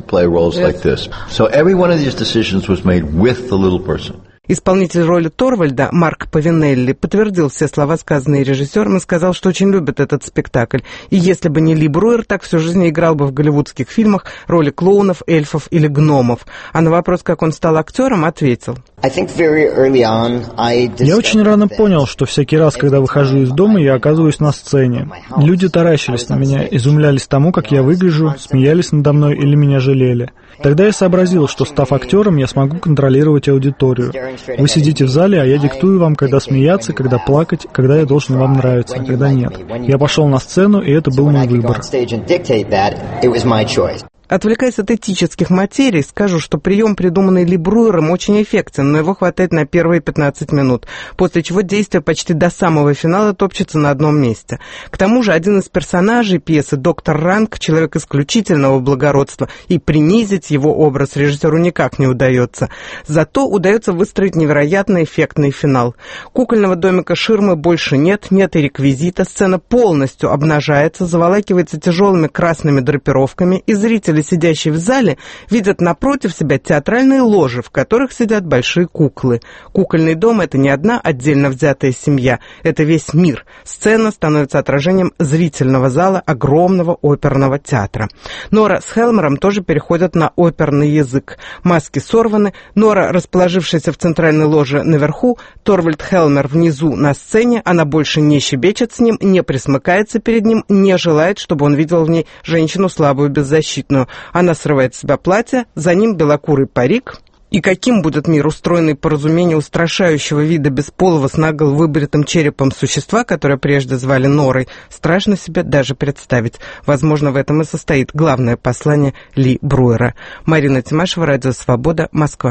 Исполнитель роли Торвальда Марк Павинелли подтвердил все слова, сказанные режиссером, и сказал, что очень любит этот спектакль. И если бы не Ли Бруер, так всю жизнь играл бы в голливудских фильмах роли клоунов, эльфов или гномов. А на вопрос, как он стал актером, ответил: Я очень рано понял, что всякий раз, когда выхожу из дома, я оказываюсь на сцене. Люди таращились на меня, изумлялись тому, как я выгляжу, смеялись надо мной или меня жалели. Тогда я сообразил, что, став актером, я смогу контролировать аудиторию. Вы сидите в зале, а я диктую вам, когда смеяться, когда плакать, когда я должен вам нравиться, а когда нет. Я пошел на сцену, и это был мой выбор. Отвлекаясь от этических материй, скажу, что прием, придуманный Ли Бруером, очень эффектен, но его хватает на первые пятнадцать минут, после чего действие почти до самого финала топчется на одном месте. К тому же один из персонажей пьесы, доктор Ранг, человек исключительного благородства, и принизить его образ режиссеру никак не удается. Зато удается выстроить невероятно эффектный финал. Кукольного домика ширмы больше нет, нет и реквизита, сцена полностью обнажается, заволакивается тяжелыми красными драпировками, и зрители, сидящие в зале, видят напротив себя театральные ложи, в которых сидят большие куклы. Кукольный дом — это не одна отдельно взятая семья, это весь мир. Сцена становится отражением зрительного зала огромного оперного театра. Нора с Хелмером тоже переходят на оперный язык. Маски сорваны, Нора, расположившаяся в центральной ложе наверху, Торвальд Хелмер внизу на сцене, она больше не щебечет с ним, не присмыкается перед ним, не желает, чтобы он видел в ней женщину слабую, беззащитную. Она срывает с себя платье, за ним белокурый парик. И каким будет мир, устроенный по разумению устрашающего вида бесполого с наголо выбритым черепом существа, которое прежде звали Норой, страшно себе даже представить. Возможно, в этом и состоит главное послание Ли Бруера. Марина Тимашева, Радио Свобода, Москва.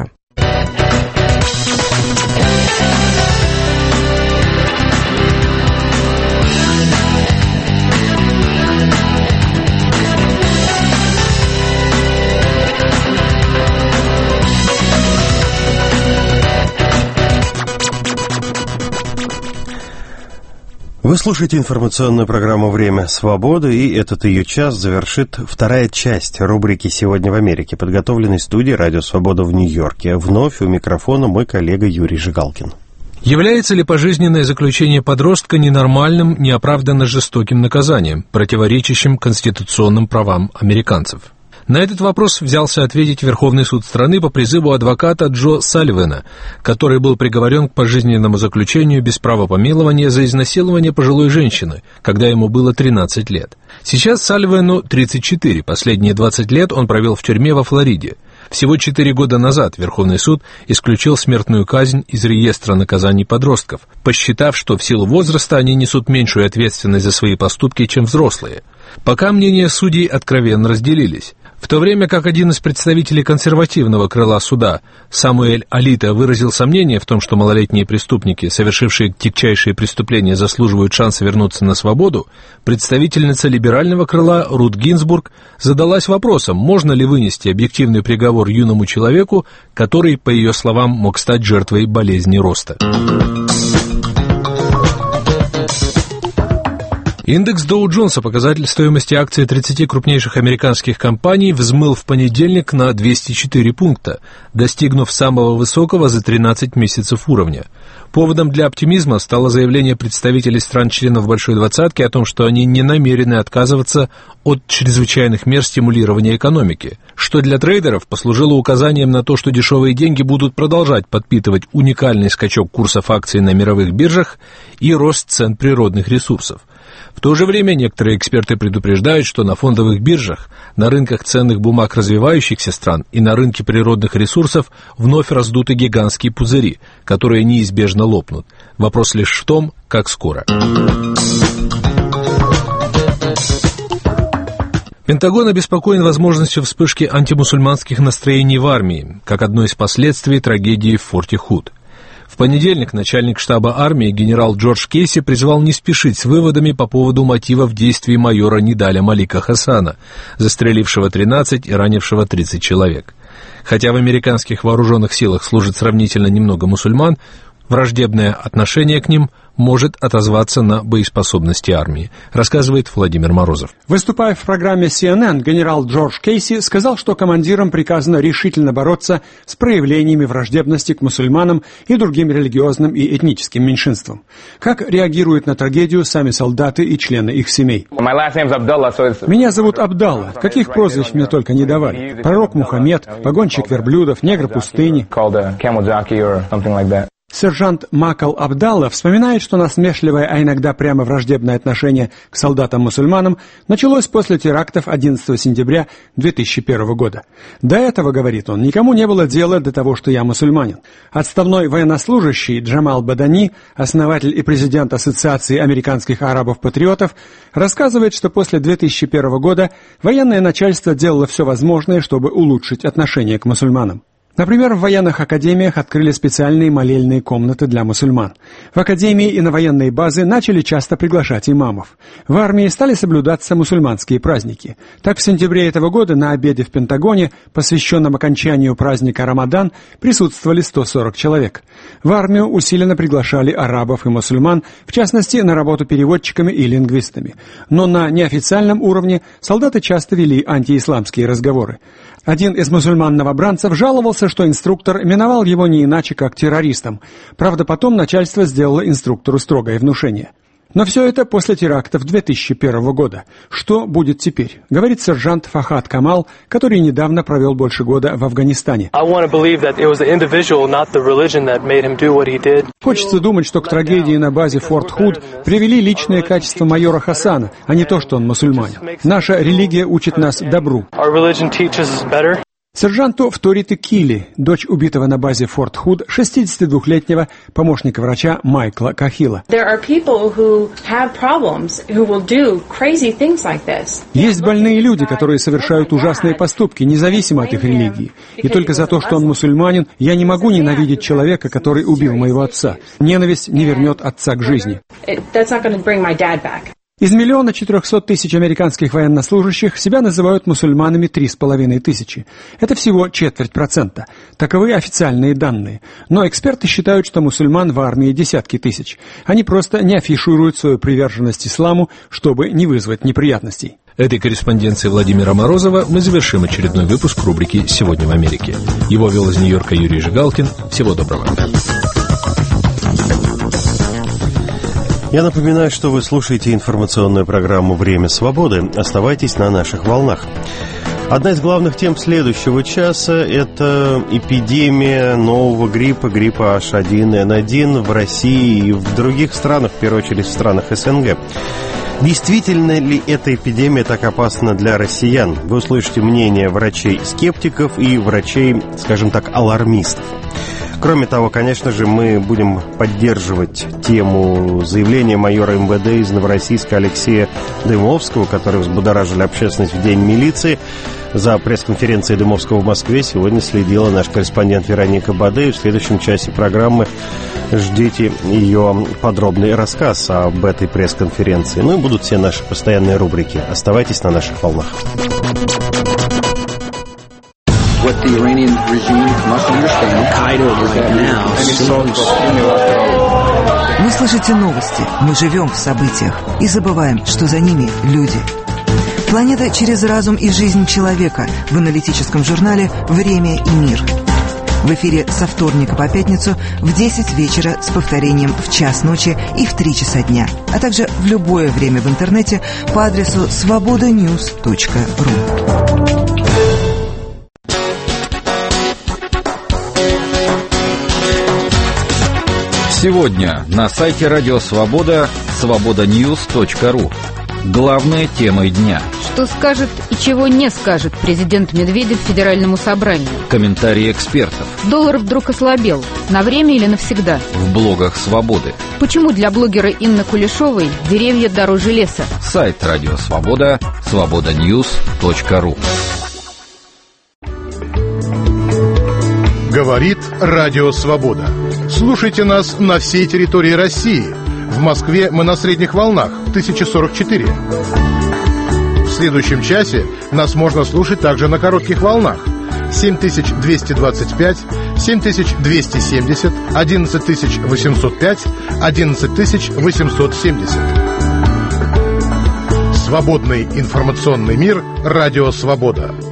Вы слушаете информационную программу «Время свободы», и этот ее час завершит вторая часть рубрики «Сегодня в Америке», подготовленной студией «Радио Свобода» в Нью-Йорке. Вновь у микрофона мой коллега Юрий Жигалкин. Является ли пожизненное заключение подростка ненормальным, неоправданно жестоким наказанием, противоречащим конституционным правам американцев? На этот вопрос взялся ответить Верховный суд страны по призыву адвоката Джо Салливана, который был приговорен к пожизненному заключению без права помилования за изнасилование пожилой женщины, когда ему было тринадцать лет. Сейчас Салливану тридцать четыре, последние двадцать лет он провел в тюрьме во Флориде. Всего четыре года назад Верховный суд исключил смертную казнь из реестра наказаний подростков, посчитав, что в силу возраста они несут меньшую ответственность за свои поступки, чем взрослые. Пока мнения судей откровенно разделились. В то время как один из представителей консервативного крыла суда, Самуэль Алита, выразил сомнение в том, что малолетние преступники, совершившие тягчайшие преступления, заслуживают шанса вернуться на свободу, представительница либерального крыла Рут Гинзбург задалась вопросом, можно ли вынести объективный приговор юному человеку, который, по ее словам, мог стать жертвой болезни роста. Индекс Доу-Джонса, показатель стоимости акций тридцати крупнейших американских компаний, взмыл в понедельник на двести четыре пункта, достигнув самого высокого за тринадцать месяцев уровня. Поводом для оптимизма стало заявление представителей стран-членов Большой Двадцатки о том, что они не намерены отказываться от чрезвычайных мер стимулирования экономики, что для трейдеров послужило указанием на то, что дешевые деньги будут продолжать подпитывать уникальный скачок курсов акций на мировых биржах и рост цен природных ресурсов. В то же время некоторые эксперты предупреждают, что на фондовых биржах, на рынках ценных бумаг развивающихся стран и на рынке природных ресурсов вновь раздуты гигантские пузыри, которые неизбежно лопнут. Вопрос лишь в том, как скоро. Пентагон обеспокоен возможностью вспышки антимусульманских настроений в армии, как одно из последствий трагедии в Форте Худ. В понедельник начальник штаба армии генерал Джордж Кейси призвал не спешить с выводами по поводу мотивов действий майора Нидаля Малика Хасана, застрелившего тринадцать и ранившего тридцать человек. Хотя в американских вооруженных силах служит сравнительно немного мусульман, враждебное отношение к ним может отозваться на боеспособности армии, рассказывает Владимир Морозов. Выступая в программе си эн эн, генерал Джордж Кейси сказал, что командирам приказано решительно бороться с проявлениями враждебности к мусульманам и другим религиозным и этническим меньшинствам. Как реагируют на трагедию сами солдаты и члены их семей? Меня зовут Абдалла. Каких прозвищ мне только не давали. Пророк Мухаммед, погонщик верблюдов, негр пустыни. Сержант Макал Абдалла вспоминает, что насмешливое, а иногда прямо враждебное отношение к солдатам-мусульманам началось после терактов одиннадцатого сентября две тысячи первого года. До этого, говорит он, никому не было дела до того, что я мусульманин. Отставной военнослужащий Джамал Бадани, основатель и президент Ассоциации американских арабов-патриотов, рассказывает, что после две тысячи первого года военное начальство делало все возможное, чтобы улучшить отношение к мусульманам. Например, в военных академиях открыли специальные молельные комнаты для мусульман. В академии и на военные базы начали часто приглашать имамов. В армии стали соблюдаться мусульманские праздники. Так, в сентябре этого года на обеде в Пентагоне, посвященном окончанию праздника Рамадан, присутствовали сто сорок человек. В армию усиленно приглашали арабов и мусульман, в частности, на работу переводчиками и лингвистами. Но на неофициальном уровне солдаты часто вели антиисламские разговоры. Один из мусульман-новобранцев жаловался, что инструктор именовал его не иначе, как террористом. Правда, потом начальство сделало инструктору строгое внушение. Но все это после терактов две тысячи первого года. Что будет теперь? Говорит сержант Фахад Камал, который недавно провел больше года в Афганистане. Хочется думать, что к трагедии на базе Форт Худ привели личные качества майора Хасана, а не то, что он мусульманин. Наша религия учит нас добру. Сержанту вторит и Килли, дочь убитого на базе Форт Худ шестидесятидвухлетнего помощника врача Майкла Кахила. Есть больные люди, которые совершают ужасные поступки, независимо от их религии. И только за то, что он мусульманин, я не могу ненавидеть человека, который убил моего отца. Ненависть не вернет отца к жизни. Из миллиона четырехсот тысяч американских военнослужащих себя называют мусульманами три с половиной тысячи. Это всего четверть процента. Таковы официальные данные. Но эксперты считают, что мусульман в армии десятки тысяч. Они просто не афишируют свою приверженность исламу, чтобы не вызвать неприятностей. Этой корреспонденцией Владимира Морозова мы завершим очередной выпуск рубрики «Сегодня в Америке». Его вел из Нью-Йорка Юрий Жигалкин. Всего доброго. Я напоминаю, что вы слушаете информационную программу «Время свободы». Оставайтесь на наших волнах. Одна из главных тем следующего часа – это эпидемия нового гриппа, гриппа эйч один эн один в России и в других странах, в первую очередь в странах эс эн гэ. Действительно ли эта эпидемия так опасна для россиян? Вы услышите мнение врачей-скептиков и врачей, скажем так, алармистов. Кроме того, конечно же, мы будем поддерживать тему заявления майора эм вэ дэ из Новороссийска Алексея Дымовского, который взбудоражили общественность в День милиции. За пресс-конференцией Дымовского в Москве сегодня следила наш корреспондент Вероника Бадеев. В следующем часе программы ждите ее подробный рассказ об этой пресс-конференции. Ну и будут все наши постоянные рубрики. Оставайтесь на наших волнах. What the Iranian regime must understand. Вы слышите новости, мы живем в событиях и забываем, что за ними люди. Планета через разум и жизнь человека в аналитическом журнале «Время и мир». В эфире со вторника по пятницу в десять вечера с повторением в час ночи и в три часа дня, а также в любое время в интернете по адресу свобода ньюс точка ру. Сегодня на сайте Радио Свобода свобода ньюс точка ру. Главная тема дня. Что скажет и чего не скажет президент Медведев Федеральному собранию? Комментарии экспертов. Доллар вдруг ослабел. На время или навсегда? В блогах Свободы. Почему для блогера Инны Кулешовой деревья дороже леса? Сайт Радио Свобода свобода ньюс точка ру. Говорит Радио Свобода. Слушайте нас на всей территории России. В Москве мы на средних волнах тысяча сорок четыре. В следующем часе нас можно слушать также на коротких волнах семь тысяч двести двадцать пять, семь тысяч двести семьдесят, одиннадцать тысяч восемьсот пять, одиннадцать тысяч восемьсот семьдесят. Свободный информационный мир. Радио «Свобода».